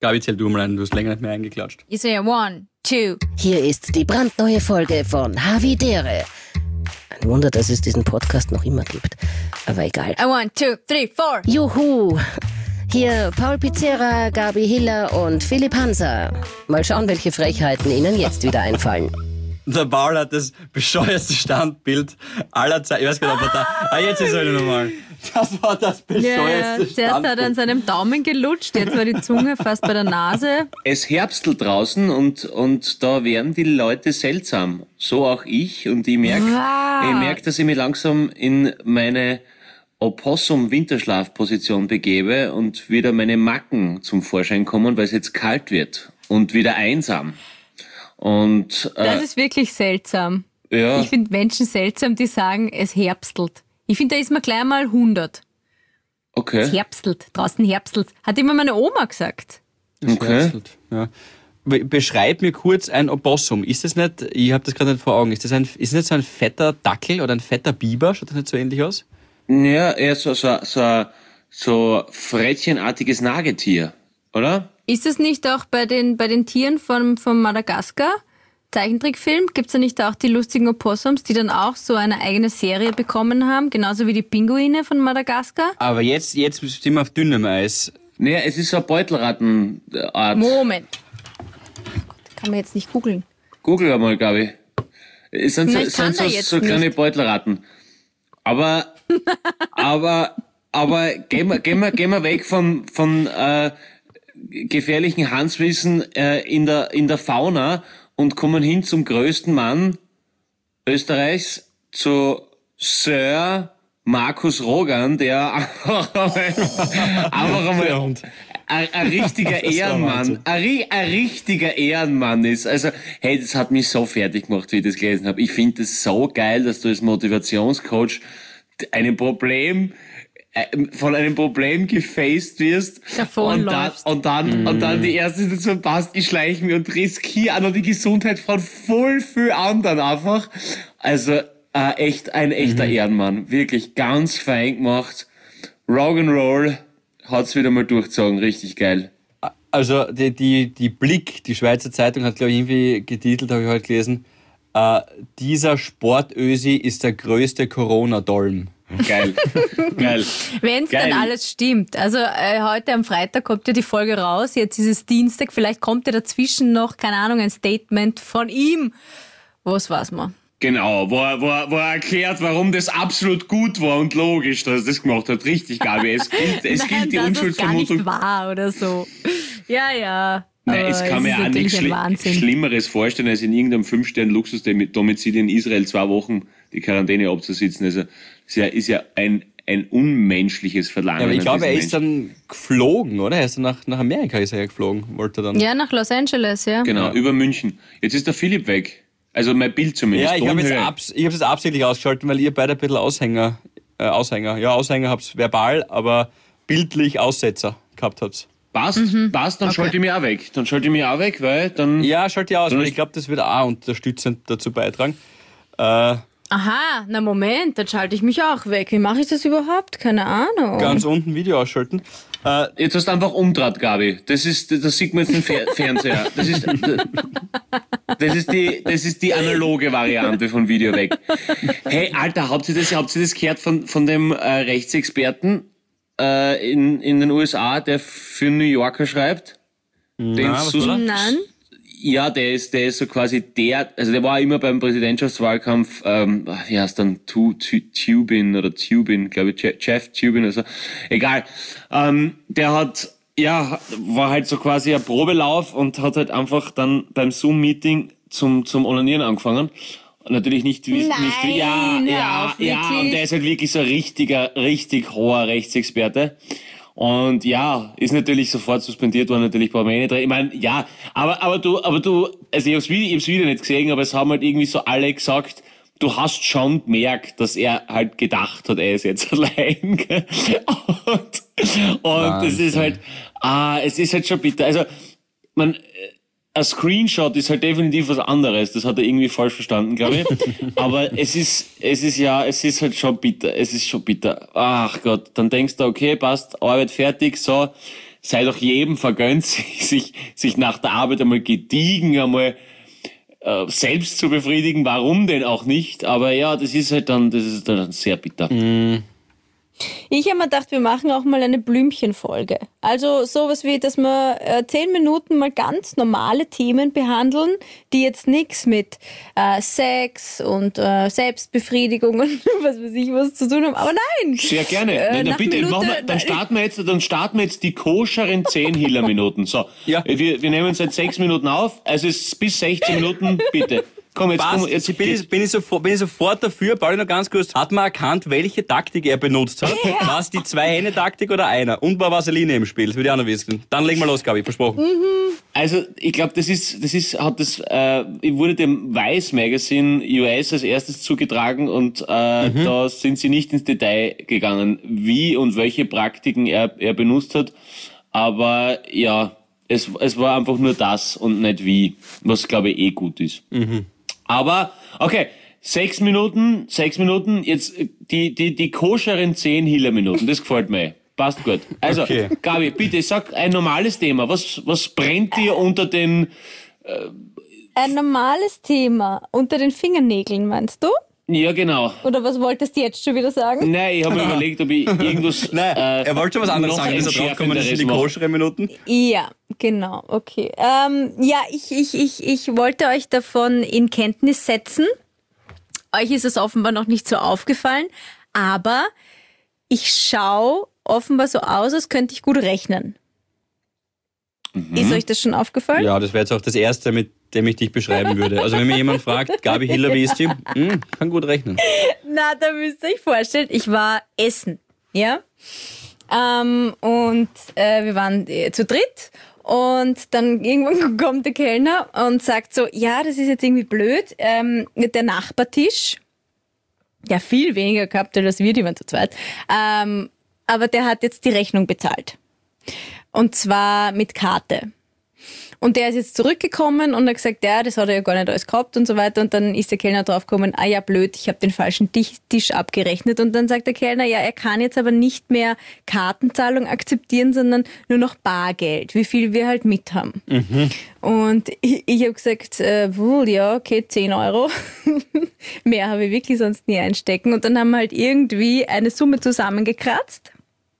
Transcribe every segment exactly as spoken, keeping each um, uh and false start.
Gabi, zähl du mal ein, du hast länger nicht mehr eingeklatscht. Ich sehe one, two. Hier ist die brandneue Folge von Havidere. Ein Wunder, dass es diesen Podcast noch immer gibt. Aber egal. A one, two, three, four. Juhu! Hier Paul Pizzera, Gabi Hiller und Philipp Hanser. Mal schauen, welche Frechheiten Ihnen jetzt wieder einfallen. Der Paul hat das bescheuerste Standbild aller Zeiten. Ich weiß gar nicht, ob er da... Ah, jetzt ist er wieder normal. Das war das bescheuerste Ja, Standbild. zuerst hat er an seinem Daumen gelutscht, jetzt war die Zunge fast bei der Nase. Es herbstelt draußen und, und da werden die Leute seltsam. So auch ich. Und ich merke, Wow. ich merk, dass ich mich langsam in meine Opossum-Winterschlafposition begebe und wieder meine Macken zum Vorschein kommen, weil es jetzt kalt wird und wieder einsam. Und äh, Das ist wirklich seltsam. ja, Ich finde Menschen seltsam, die sagen, es herbstelt. Ich finde, da ist man gleich mal hundert. Es okay, herbstelt, draußen herbstelt. Hat immer meine Oma gesagt. okay. Ja. Be- Beschreib mir kurz ein Opossum. Ist das nicht, ich habe das gerade nicht vor Augen, ist das ein, ist das nicht so ein fetter Dackel oder ein fetter Biber? Schaut das nicht so ähnlich aus? Ja, eher so, so, so, so frettchenartiges Nagetier, oder? Ist es nicht auch bei den, bei den Tieren von, von Madagaskar? Zeichentrickfilm? Gibt es da nicht auch die lustigen Opossums, die dann auch so eine eigene Serie bekommen haben? Genauso wie die Pinguine von Madagaskar? Aber jetzt, jetzt sind wir auf dünnem Eis. Naja, es ist so eine Beutelrattenart. Moment. Gott, kann man jetzt nicht googeln. Google einmal, Gabi. Es sind so, Nein, ich kann sind da so, jetzt so kleine nicht. Beutelratten. Aber, aber, aber gehen wir, gehen wir, gehen wir weg von, von, äh, gefährlichen Hanswissen, äh, in der, in der Fauna und kommen hin zum größten Mann Österreichs, zu Sir Markus Rogan, der einfach einmal ein, ein richtiger Ehrenmann, ein, ri- ein richtiger Ehrenmann ist. Also, hey, das hat mich so fertig gemacht, wie ich das gelesen habe. Ich finde das so geil, dass du als Motivationscoach einem Problem, äh, von einem Problem gefaced wirst und dann, Davonläufst. und dann, und dann die erste Situation passt, ich schleiche mich und riskiere auch noch die Gesundheit von voll viel anderen einfach. Also, äh, echt ein echter Ehrenmann. Wirklich ganz fein gemacht. Rock'n'Roll hat's wieder mal durchgezogen. Richtig geil. Also die, die, die Blick, die Schweizer Zeitung hat, glaube ich, irgendwie getitelt, habe ich heute gelesen, äh, dieser Sportösi ist der größte Corona-Dolm. Geil. Geil. Wenn es Geil. dann alles stimmt. Also äh, heute am Freitag kommt ja die Folge raus, jetzt ist es Dienstag, vielleicht kommt ja dazwischen noch, keine Ahnung, ein Statement von ihm. Was weiß man? Genau, wo er, wo, er, wo er erklärt, warum das absolut gut war und logisch, dass er das gemacht hat. Richtig, Gabi. Es gilt, es Nein, gilt die dass es gar Unschuldsvermutung. nicht wahr oder so. Ja, ja. Nein, Aber es kann mir ist auch nichts natürlich ein Schli- Wahnsinn. Schlimmeres vorstellen, als in irgendeinem Fünf-Sterne-Luxus-Domizil in Israel zwei Wochen die Quarantäne abzusitzen. Also, ist ja, ist ja ein, ein unmenschliches Verlangen. Ja, aber ich an glaube, er diesen ist dann geflogen, oder? Er ist dann nach, nach Amerika ist er ja geflogen, wollte er dann. Ja, nach Los Angeles, ja. Genau, Ja. über München. Jetzt ist der Philipp weg. Also mein Bild zumindest. Ja, ich habe jetzt, Tonhöhe. abs- ich hab's jetzt absichtlich ausgeschaltet, weil ihr beide ein bisschen Aushänger, äh, Aushänger, ja, Aushänger habt's verbal, aber bildlich Aussetzer gehabt habt's. Passt, passt, dann schalte ich mich auch weg. Dann schalte ich mich auch weg, weil dann... Ja, schalte ich aus, Dann weil ist- ich glaube, das wird auch unterstützend dazu beitragen. Äh, Aha, na Moment, dann schalte ich mich auch weg. Wie mache ich das überhaupt? Keine Ahnung. ganz unten Video ausschalten. Äh, Jetzt hast du einfach umdraht, Gabi. Das ist, das sieht man jetzt im Fer- Fernseher. Das ist, das ist die, das ist die analoge Variante von Video weg. Hey, Alter, habt ihr das, habt ihr das gehört von, von dem äh, Rechtsexperten äh, in, in den U S A, der für New Yorker schreibt? Den was Sus- war das? Nein. Ja, der ist, der ist so quasi der, also der war immer beim Präsidentschaftswahlkampf, ähm, wie heißt dann, Tu- Tu- Tubin oder Tubin, glaube ich, Je- Jeff Tubin oder so. Egal. Ähm, der hat, ja, war halt so quasi ein Probelauf und hat halt einfach dann beim Zoom-Meeting zum, zum Onanieren angefangen. Und natürlich nicht wie, nicht wie, ja, Nein, hör ja, auf, ja, wirklich? und der ist halt wirklich so ein richtiger, richtig hoher Rechtsexperte. Und ja, ist natürlich sofort suspendiert worden, natürlich brauchen wir eh nicht reden. Ich meine, ja, aber, aber du, aber du, also ich hab's wieder, ich hab's wieder nicht gesehen, aber es haben halt irgendwie so alle gesagt, du hast schon gemerkt, dass er halt gedacht hat, er ist jetzt allein, gell? Und, und es ist halt, ah, es ist halt schon bitter. Also, man, ein Screenshot ist halt definitiv was anderes. Das hat er irgendwie falsch verstanden, glaube ich. Aber es ist, es ist ja, es ist halt schon bitter. Es ist schon bitter. Ach Gott, dann denkst du, okay, passt, Arbeit fertig, so. sei doch jedem vergönnt, sich, sich nach der Arbeit einmal gediegen, einmal äh, selbst zu befriedigen. Warum denn auch nicht? Aber ja, das ist halt dann, das ist dann sehr bitter. Mm. Ich habe mir gedacht, wir machen auch mal eine Blümchenfolge. Also sowas wie, dass wir äh, zehn Minuten mal ganz normale Themen behandeln, die jetzt nichts mit äh, Sex und äh, Selbstbefriedigung und was weiß ich was zu tun haben. Aber nein! Sehr gerne. Äh, Nein, na, nach bitte, Minute- machen wir, dann starten wir jetzt, dann starten wir jetzt die koscheren zehn Hiller-Minuten. So, Ja. wir, wir nehmen seit sechs Minuten auf, also es ist bis sechzehn Minuten, bitte. Komm, jetzt, Passt, komm, jetzt jetzt bin ich, bin, ich sofort, bin ich sofort dafür. Pauli, noch ganz kurz. Hat man erkannt, welche Taktik er benutzt hat? Ja. War es die Zwei-Hände-Taktik oder einer? Und war Vaseline im Spiel? Das würde ich auch noch wissen. Dann legen wir los, Gabi, versprochen. Also, ich glaube, das ist, das ist, hat das, äh, wurde dem Vice Magazine U S als erstes zugetragen und äh, Mhm. da sind sie nicht ins Detail gegangen, wie und welche Praktiken er, er benutzt hat. Aber ja, es, es war einfach nur das und nicht wie, was glaube ich eh gut ist. Mhm. Aber, okay, sechs Minuten, sechs Minuten, jetzt äh, die, die, die koscheren zehn Hiller-Minuten, das gefällt mir. Passt gut. Also, Okay. Gabi, bitte sag ein normales Thema. Was, was brennt dir unter den, Ein normales Thema unter den Fingernägeln, meinst du? ja genau. Oder was wolltest du jetzt schon wieder sagen? Nein, ich habe mir überlegt, ob ich irgendwas, Nein, äh, er wollte schon was anderes noch sagen, bis er draufgekommen ist, das sind die Entschärfenderes koscheren Minuten. Ja, genau, okay. Ähm, ja, ich, ich, ich, ich wollte euch davon in Kenntnis setzen. Euch ist es offenbar noch nicht so aufgefallen, aber ich schaue offenbar so aus, als könnte ich gut rechnen. Ist euch das schon aufgefallen? Ja, das wäre jetzt auch das Erste, mit dem ich dich beschreiben würde. Also wenn mir jemand fragt, Gabi Hiller, wie ist die? Hm, kann gut rechnen. Na, da müsst ihr euch vorstellen, ich war essen, ja? Ähm, und äh, wir waren äh, zu dritt und dann irgendwann kommt der Kellner und sagt so, ja, das ist jetzt irgendwie blöd, ähm, der Nachbartisch, der viel weniger gehabt hat als wir, die waren zu zweit, ähm, aber der hat jetzt die Rechnung bezahlt. Und zwar mit Karte. Und der ist jetzt zurückgekommen und hat gesagt, ja, das hat er ja gar nicht alles gehabt und so weiter. Und dann ist der Kellner draufgekommen, ah ja, blöd, ich habe den falschen Tisch, Tisch abgerechnet. Und dann sagt der Kellner, ja, er kann jetzt aber nicht mehr Kartenzahlung akzeptieren, sondern nur noch Bargeld, wie viel wir halt mit haben. Und ich, ich habe gesagt, äh, wohl, ja, okay, zehn Euro. Mehr habe ich wirklich sonst nie einstecken. Und dann haben wir halt irgendwie eine Summe zusammengekratzt.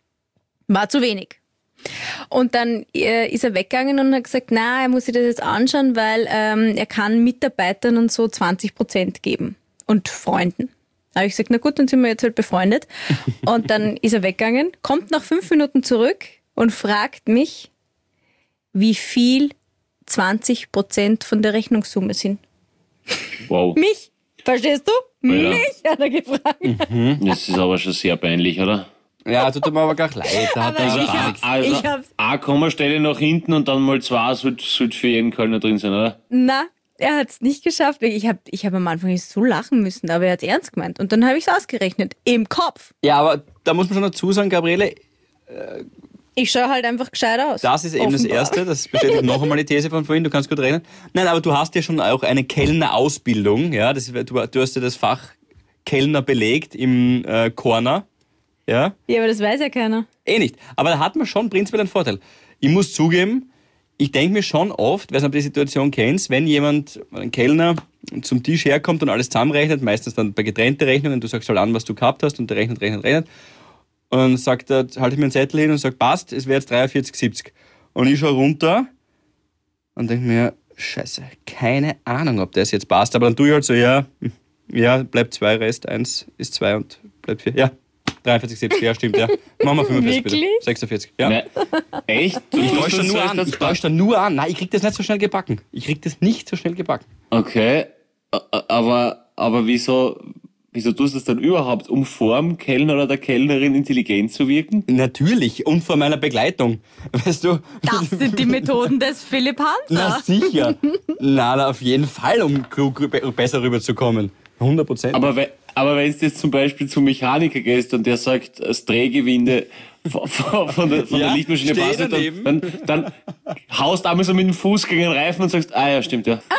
War zu wenig. Und dann äh, ist er weggegangen und hat gesagt, na, er muss sich das jetzt anschauen, weil ähm, er kann Mitarbeitern und so zwanzig Prozent geben und Freunden. Da habe ich gesagt, na gut, dann sind wir jetzt halt befreundet. Und dann ist er weggegangen, kommt nach fünf Minuten zurück und fragt mich, wie viel zwanzig Prozent von der Rechnungssumme sind. Wow. Mich? Verstehst du? Ja. Mich hat er gefragt. Das ist aber schon sehr peinlich, oder? Ja, tut mir aber gar leid. Da hat Aber er ich also, hab's- Also, ich hab's- eine Kommastelle nach hinten und dann mal zwei sollte sollte für jeden Kölner drin sein, oder? Na, er hat es nicht geschafft. Ich habe ich hab am Anfang so lachen müssen, aber er hat es ernst gemeint. Und dann habe ich es ausgerechnet. Im Kopf. ja, aber da muss man schon dazu sagen, Gabriele, Ich schaue halt einfach gescheit aus. das ist eben das Offenbar. Erste, das bestätigt noch einmal die These von vorhin, du kannst gut rechnen. Nein, aber du hast ja schon auch eine Kellnerausbildung, ja, das, du, du hast ja das Fach Kellner belegt im äh, Corner, ja. Ja, aber das weiß ja keiner. Eh nicht. Aber da hat man schon prinzipiell einen Vorteil. Ich muss zugeben, ich denke mir schon oft, weil du die Situation kennst, wenn jemand, ein Kellner, zum Tisch herkommt und alles zusammenrechnet, meistens dann bei getrennte Rechnungen, du sagst halt an, was du gehabt hast und der rechnet, rechnet, rechnet. Und dann sagt er, halte ich mir einen Zettel hin und sagt, passt, es wäre jetzt dreiundvierzig siebzig. Und ich schaue runter und denke mir, scheiße, keine Ahnung, ob das jetzt passt. Aber dann tue ich halt so, ja, ja, bleibt zwei Rest, eins ist zwei und bleibt vier. Ja, dreiundvierzig siebzig, ja, stimmt, ja. Machen wir fünfundvierzig bitte. Wirklich? sechsundvierzig, ja. Nein. Echt? Du Ich tust täusche da das nur so, als an. das Ich täusche da nur an. Nein, ich krieg das nicht so schnell gebacken. Ich krieg das nicht so schnell gebacken. Okay, a- a- aber, aber wieso, wieso tust du das dann überhaupt, um vor dem Kellner oder der Kellnerin intelligent zu wirken? Natürlich. Und vor meiner Begleitung. Weißt du? Das sind die Methoden des Philipp Na Hanser. sicher. Na, na, auf jeden Fall, um klug, be- besser rüberzukommen. hundert Prozent. Aber, we- aber wenn du jetzt zum Beispiel zum Mechaniker gehst und der sagt, das Drehgewinde von, von, von der, von Ja, der Lichtmaschine steh passt nicht, daneben. dann, dann, dann haust du einmal so mit dem Fuß gegen den Reifen und sagst, ah ja, stimmt ja.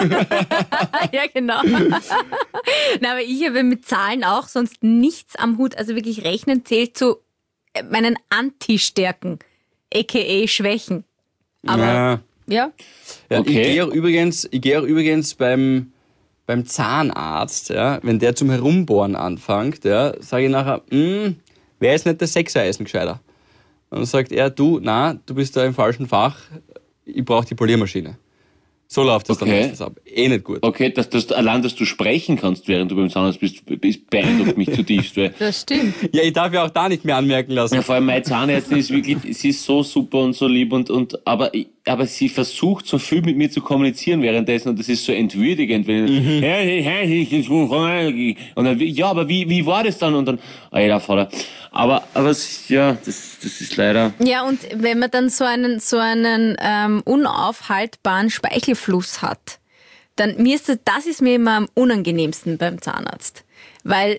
Ja, genau. Na, aber ich habe mit Zahlen auch sonst nichts am Hut. Also wirklich rechnen zählt zu äh, meinen Anti-Stärken. aka Schwächen. Aber, Ja. ja. Ja, Okay. Ich gehe auch übrigens, ich gehe auch übrigens beim, beim Zahnarzt, ja, wenn der zum Herumbohren anfängt, ja, sage ich nachher, hm, wer ist nicht der Sechseisen gescheiter? Und dann sagt er, du, na, du bist da im falschen Fach, ich brauche die Poliermaschine. So läuft das Okay. dann meistens ab. Eh nicht gut. Okay, dass, dass, allein, dass du sprechen kannst, während du beim Zahnarzt bist, bist beeindruckt mich zutiefst. Weil, Das stimmt. Ja, ich darf ja auch da nicht mehr anmerken lassen. ja, vor allem meine Zahnärztin ist wirklich, sie ist so super und so lieb und, und aber, aber sie versucht so viel mit mir zu kommunizieren währenddessen und das ist so entwürdigend, wenn, Mhm. ja, ja, ja, und dann, ja, aber wie, wie war das dann? Und dann, alter Vater. Aber, aber, es- ja, das, das ist leider, Ja, und wenn man dann so einen, so einen ähm, unaufhaltbaren Speichelfluss hat, dann mir ist das, das ist mir immer am unangenehmsten beim Zahnarzt. Weil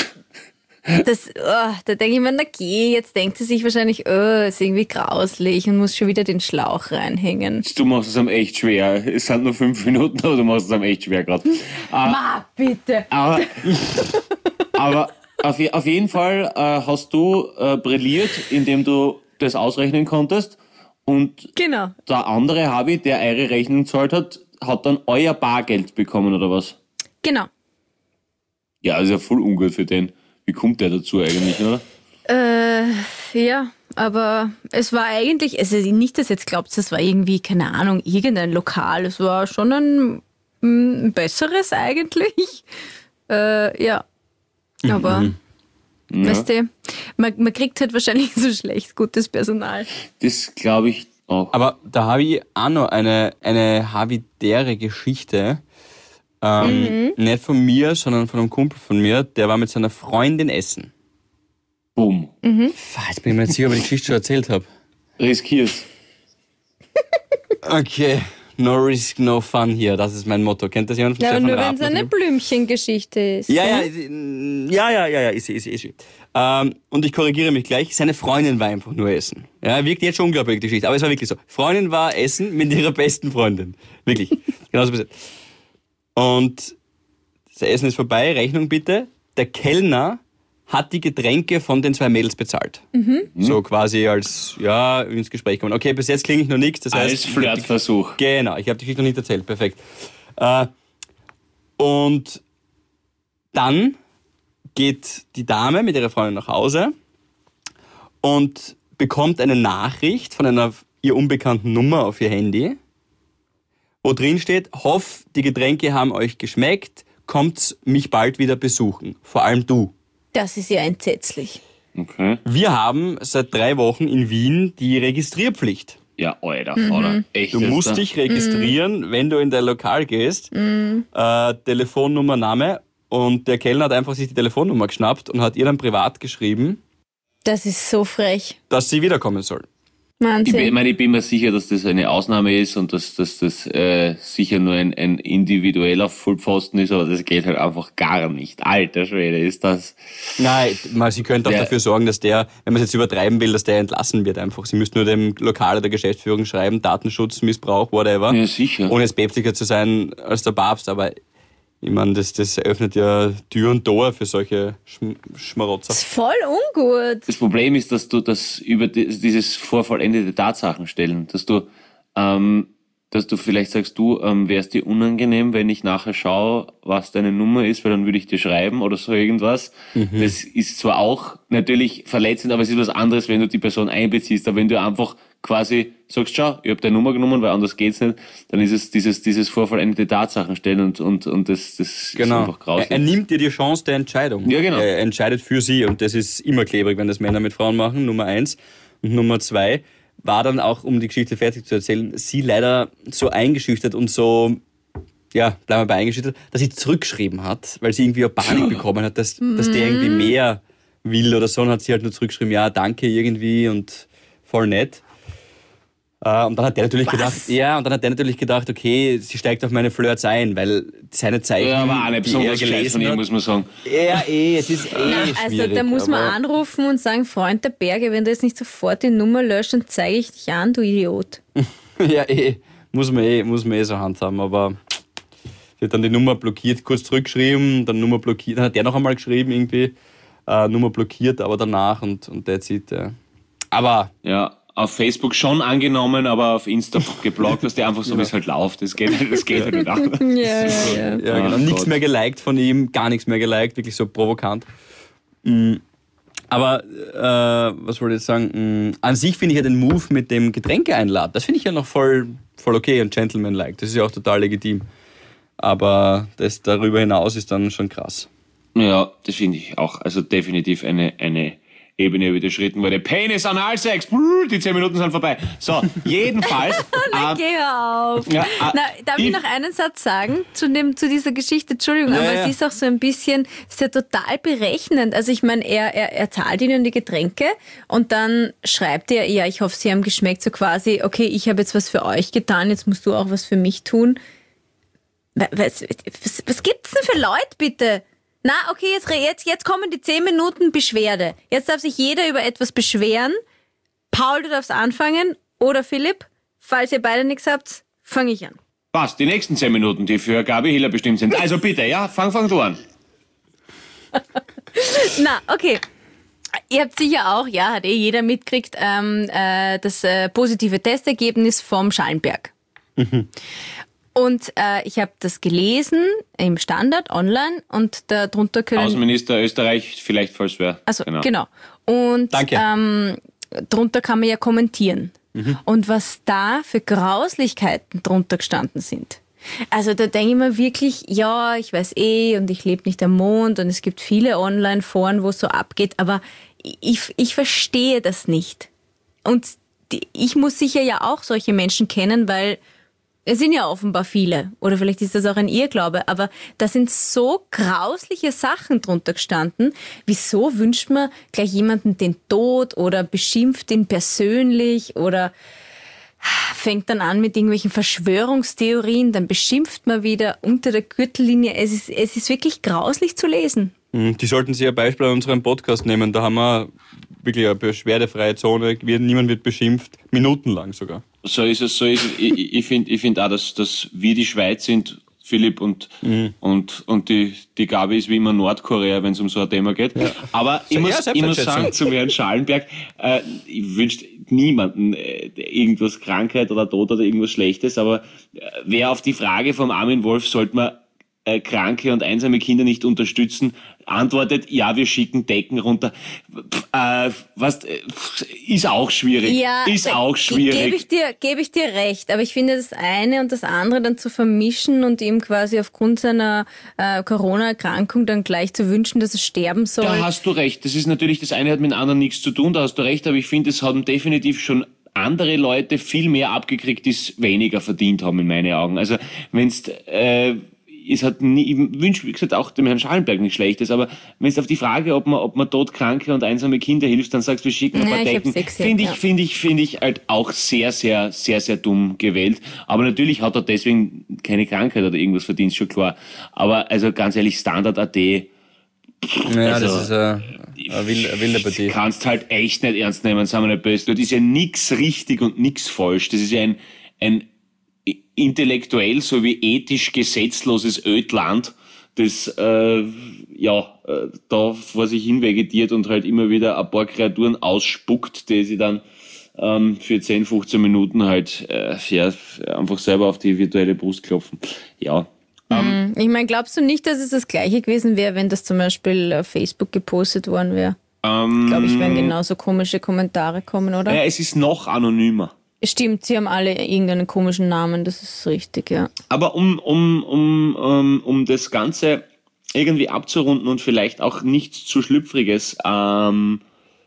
das, oh, da denke ich mir, na geh, jetzt denkt sie sich wahrscheinlich, oh, ist irgendwie grauslich und muss schon wieder den Schlauch reinhängen. du machst es am echt schwer. Es sind nur fünf Minuten, aber du machst es am echt schwer gerade. Ma, bitte. Aber, aber auf, je- auf jeden Fall äh, hast du äh, brilliert, indem du das ausrechnen konntest. Und Genau. der andere Habi, der eure Rechnung gezahlt hat, hat dann euer Bargeld bekommen, oder was? Genau. Ja, ist ja voll ungut für den. Wie kommt der dazu eigentlich, oder? Äh, ja, aber es war eigentlich, also nicht, dass ihr jetzt glaubt, das war irgendwie, keine Ahnung, irgendein Lokal. Es war schon ein, ein besseres eigentlich. Äh, ja. Aber, weißt du, man, man kriegt halt wahrscheinlich so schlecht gutes Personal. Das glaube ich auch. Aber da habe ich auch noch eine, eine habitäre Geschichte. Ähm, Nicht von mir, sondern von einem Kumpel von mir. Der war mit seiner Freundin essen. Bumm. Pff, Jetzt bin ich mir nicht sicher, ob ich die Geschichte schon erzählt habe. Riskier's. Okay, no risk, no fun hier. Das ist mein Motto. Kennt das jemand von Ja, aber Stefan nur wenn Raab? es eine Blümchengeschichte ist. Ja, ja, gell? ist- ja, ja, ja, ja, ist sie, ist sie, ist sie. Ähm, und ich korrigiere mich gleich, seine Freundin war einfach nur essen. Ja, wirkt jetzt schon unglaublich, die Geschichte, aber es war wirklich so. Freundin war essen mit ihrer besten Freundin. Wirklich. Genauso passiert. Und das Essen ist vorbei, Rechnung bitte. Der Kellner hat die Getränke von den zwei Mädels bezahlt. So quasi als, ja, ins Gespräch kommen. Okay, bis jetzt klinge ich noch nichts, das heißt... Als Flirtversuch. Genau, ich habe die Geschichte noch nicht erzählt, perfekt. Äh, und dann geht die Dame mit ihrer Freundin nach Hause und bekommt eine Nachricht von einer ihr unbekannten Nummer auf ihr Handy, wo drin steht, hoff, die Getränke haben euch geschmeckt, kommt mich bald wieder besuchen. Vor allem du. Das ist ja entsetzlich. Okay. Wir haben seit drei Wochen in Wien die Registrierpflicht. Ja, alter Vater. Echt. Du jetzt musst da? dich registrieren, wenn du in dein Lokal gehst. Äh, Telefonnummer, Name. Und der Kellner hat einfach sich die Telefonnummer geschnappt und hat ihr dann privat geschrieben, Das ist so frech. dass sie wiederkommen soll. Ich, bin, ich Wahnsinn. meine, ich bin mir sicher, dass das eine Ausnahme ist und dass, dass das äh, sicher nur ein, ein individueller Vollpfosten ist, aber das geht halt einfach gar nicht. Alter Schwede, ist das... Nein, mal, sie könnte auch Der- dafür sorgen, dass der, wenn man es jetzt übertreiben will, dass der entlassen wird einfach. Sie müsste nur dem Lokal oder der Geschäftsführung schreiben, Datenschutz, Missbrauch, whatever. Ja, sicher. Ohne jetzt päpstlicher zu sein als der Papst, aber ich meine, das, das eröffnet ja Tür und Tor für solche Schm Schmarotzer. Das ist voll ungut. Das Problem ist, dass du das über die, dieses vor vollendete Tatsachen stellen, dass du, ähm, dass du vielleicht sagst, du, ähm, wäre es dir unangenehm, wenn ich nachher schaue, was deine Nummer ist, weil dann würde ich dir schreiben oder so irgendwas. Das ist zwar auch natürlich verletzend, aber es ist was anderes, wenn du die Person einbeziehst. Aber wenn du einfach quasi sagst, schau, ich habe deine Nummer genommen, weil anders geht's nicht, dann ist es dieses, dieses vor vollendete Tatsachen stellen und, und, und das, das ist einfach grausig. Er, er nimmt dir die Chance der Entscheidung. Ja, genau. Er entscheidet für sie und das ist immer klebrig, wenn das Männer mit Frauen machen, Nummer eins. Und Nummer zwei war dann auch, um die Geschichte fertig zu erzählen, sie leider so eingeschüchtert und so, ja, bleiben wir bei eingeschüchtert, dass sie zurückgeschrieben hat, weil sie irgendwie auch Panik bekommen hat, dass, dass der irgendwie mehr will oder so. Und hat sie halt nur zurückgeschrieben, ja, danke irgendwie und voll nett. Äh, und dann hat der natürlich Was? gedacht, ja, und dann hat der natürlich gedacht, okay, sie steigt auf meine Flirts ein, weil seine Zeichen, Ja, aber auch nicht die er besonders gescheit von gelesen ihr, hat, muss man sagen. ja, eh, es ist eh Na, also schwierig, da muss man aber- anrufen und sagen, Freund der Berge, wenn du jetzt nicht sofort die Nummer löscht, dann zeige ich dich an, du Idiot. Ja, eh, muss man eh, muss man eh so handhaben, aber sie hat dann die Nummer blockiert, kurz zurückgeschrieben, dann Nummer blockiert, dann hat der noch einmal geschrieben irgendwie, äh, Nummer blockiert, aber danach und, und that's it, ja. Aber Ja, auf Facebook schon angenommen, aber auf Insta geblockt, was der einfach so, wie es halt läuft. Das geht, das geht halt nicht anders. Ja, ja, ja. Ja, genau. Oh Nichts Gott. mehr geliked von ihm, gar nichts mehr geliked, wirklich so provokant. Mm, Aber, äh, was wollte ich jetzt sagen, mm, an sich finde ich ja den Move mit dem Getränke einladen, das finde ich ja noch voll, voll okay und gentleman-like. Das ist ja auch total legitim. Aber das darüber hinaus ist dann schon krass. Ja, das finde ich auch. Also definitiv eine, eine Ebene überschritten wurde. Penis, Analsex, brrr, die zehn Minuten sind vorbei. So, jedenfalls. Na, ähm, geh auf. ja, äh, Na, darf ich, ich- noch einen Satz sagen zu, dem, zu dieser Geschichte? Entschuldigung, Ja, aber ja. es ist auch so ein bisschen, es ist ja total berechnend. Also ich meine, er, er, er zahlt ihnen die Getränke und dann schreibt er, ja, ich hoffe, sie haben geschmeckt, so quasi, okay, ich habe jetzt was für euch getan, jetzt musst du auch was für mich tun. Was, was, was gibt's denn für Leute, bitte? Na, okay, jetzt, jetzt, jetzt kommen die zehn Minuten Beschwerde. Jetzt darf sich jeder über etwas beschweren. Paul, du darfst anfangen. Oder Philipp, falls ihr beide nichts habt, fange ich an. passt, die nächsten zehn Minuten, die für Gabi Hiller bestimmt sind. Also bitte, ja, fang, fang du an. Na, okay. Ihr habt sicher auch, ja, hat eh jeder mitgekriegt, ähm, äh, das äh, positive Testergebnis vom Schallenberg. Und äh, ich habe das gelesen im Standard online und darunter können... Außenminister Österreich, vielleicht falls wer. Also genau. Und Danke. ähm, drunter kann man ja kommentieren. Und was da für Grauslichkeiten drunter gestanden sind. Also da denke ich mir wirklich, ja, ich weiß eh und ich lebe nicht am Mond und es gibt viele Online-Foren, wo es so abgeht, aber ich, ich verstehe das nicht. Und die, ich muss sicher ja auch solche Menschen kennen, weil es sind ja offenbar viele. Oder vielleicht ist das auch ein Irrglaube. Aber da sind so grausliche Sachen drunter gestanden. Wieso wünscht man gleich jemanden den Tod oder beschimpft ihn persönlich oder fängt dann an mit irgendwelchen Verschwörungstheorien, dann beschimpft man wieder unter der Gürtellinie. Es ist, es ist wirklich grauslich zu lesen. Mm, Die sollten sich ein Beispiel an unserem Podcast nehmen. Da haben wir wirklich eine beschwerdefreie Zone. Niemand wird beschimpft, minutenlang sogar. So ist es, so ist es. Ich, ich finde ich find auch, dass, dass wir die Schweiz sind, Philipp, und, Mhm. und, und die, die Gabi ist wie immer Nordkorea, wenn es um so ein Thema geht. Aber ich So, muss, ja, ich muss Selbsteinschätzung. sagen, zum Herrn Schallenberg, äh, ich wünsche niemanden äh, irgendwas Krankheit oder Tod oder irgendwas Schlechtes, aber äh, wer auf die Frage vom Armin Wolf, sollte man äh, kranke und einsame Kinder nicht unterstützen, antwortet, ja, wir schicken Decken runter. Pff, äh, was, äh, ist auch schwierig. Ja, ist da auch schwierig. Gebe ich dir, gebe ich dir recht. Aber ich finde, das eine und das andere dann zu vermischen und ihm quasi aufgrund seiner äh, Corona-Erkrankung dann gleich zu wünschen, dass er sterben soll. Da hast du recht. Das ist natürlich, das eine hat mit dem anderen nichts zu tun, da hast du recht, aber ich finde, es haben definitiv schon andere Leute viel mehr abgekriegt, die es weniger verdient haben, in meinen Augen. Also, wenn's, äh, es hat nie, ich wünsche, wie gesagt, auch dem Herrn Schallenberg nicht Schlechtes, aber wenn es auf die Frage, ob man, ob man todkranke und einsame Kinder hilft, dann sagst du, wir schicken ein Ja, paar ich Decken, hab's eh gesehen, finde ich, ja. finde ich, finde ich halt auch sehr, sehr, sehr, sehr dumm gewählt. Aber natürlich hat er deswegen keine Krankheit oder irgendwas verdient, schon klar. Aber, also, ganz ehrlich, Standard Punkt A T, Ja, Also, das ist äh, eine wilde, eine wilde Partie. kannst halt echt nicht ernst nehmen, sagen wir nicht böse. Das ist ja nix richtig und nix falsch. Das ist ja ein, ein intellektuell sowie ethisch gesetzloses Ödland, das äh, ja äh, da vor sich hin vegetiert und halt immer wieder ein paar Kreaturen ausspuckt, die sie dann ähm, für zehn, fünfzehn Minuten halt äh, ja, einfach selber auf die virtuelle Brust klopfen. Ja. Ähm, Ich meine, glaubst du nicht, dass es das Gleiche gewesen wäre, wenn das zum Beispiel auf Facebook gepostet worden wäre? ähm, Glaube ich, werden genauso komische Kommentare kommen, oder? ja, es ist noch anonymer. Stimmt, sie haben alle irgendeinen komischen Namen, das ist richtig, ja. Aber um, um, um, um, um das Ganze irgendwie abzurunden und vielleicht auch nichts zu Schlüpfriges ähm,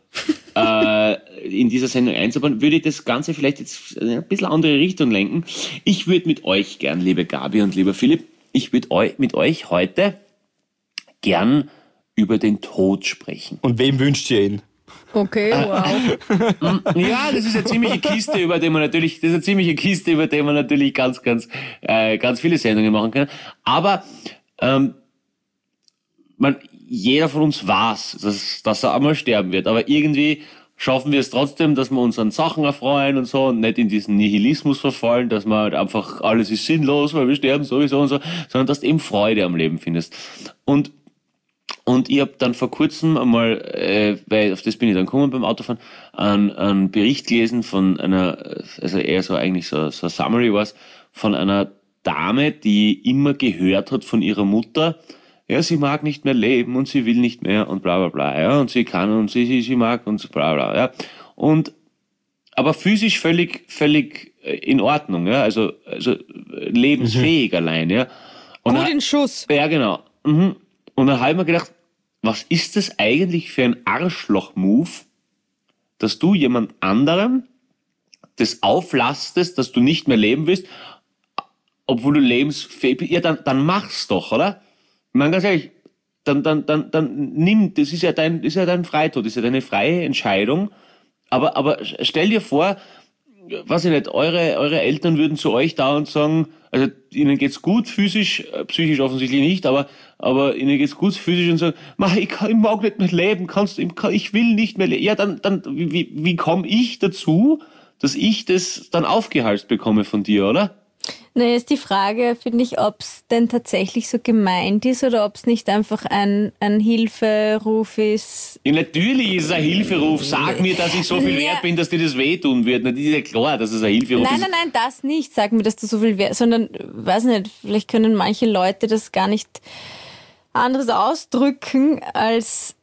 äh, in dieser Sendung einzubauen, würde ich das Ganze vielleicht jetzt in ein bisschen andere Richtung lenken. Ich würde mit euch gern, liebe Gabi und lieber Philipp, ich würde eu mit euch heute gern über den Tod sprechen. Und wem wünscht ihr ihn? Okay, wow. Ja, das ist eine ziemliche Kiste, über die man natürlich, das ist eine ziemliche Kiste, über die man natürlich ganz, ganz, äh, ganz viele Sendungen machen kann. Aber ähm, man, jeder von uns weiß, dass, dass er einmal sterben wird. Aber irgendwie schaffen wir es trotzdem, dass wir uns an Sachen erfreuen und so und nicht in diesen Nihilismus verfallen, dass man halt einfach, alles ist sinnlos, weil wir sterben sowieso und so, sondern dass du eben Freude am Leben findest. Und Und ich habe dann vor kurzem einmal, äh, weil auf das bin ich dann gekommen beim Autofahren, einen, einen Bericht gelesen von einer, also eher so eigentlich so, so ein Summary war's, von einer Dame, die immer gehört hat von ihrer Mutter, ja, sie mag nicht mehr leben und sie will nicht mehr und bla bla bla, ja, und sie kann und sie, sie, sie mag und bla bla, ja. Und, aber physisch völlig, völlig in Ordnung, ja, also, also lebensfähig mhm. allein, ja. Und Gut in Schuss. Ja, genau. Mhm. Und dann habe ich mir gedacht, was ist das eigentlich für ein Arschloch-Move, dass du jemand anderem das auflastest, dass du nicht mehr leben willst, obwohl du lebensfähig bist? Ja, dann, dann mach's doch, oder? Ich meine, ganz ehrlich, dann, dann, dann, dann nimm, das ist ja dein, das ist ja dein Freitod, das ist ja deine freie Entscheidung. Aber, aber stell dir vor, weiß ich nicht, eure, eure Eltern würden zu euch da und sagen, also ihnen geht's gut physisch, psychisch offensichtlich nicht, aber, aber ihnen geht's gut physisch und sagen, ich, kann, ich mag nicht mehr leben, kannst, ich will nicht mehr leben. Ja, dann, dann, wie, wie komme ich dazu, dass ich das dann aufgehalst bekomme von dir, oder? Naja, ist die Frage, finde ich, ob es denn tatsächlich so gemeint ist oder ob es nicht einfach ein, ein Hilferuf ist. Ja, natürlich ist es ein Hilferuf. Sag mir, dass ich so viel ja. wert bin, dass dir das wehtun wird. Das ist ja klar, dass es ein Hilferuf nein, ist. Nein, nein, nein, das nicht. Sag mir, dass du so viel wert, sondern, weiß nicht, vielleicht können manche Leute das gar nicht anderes ausdrücken, als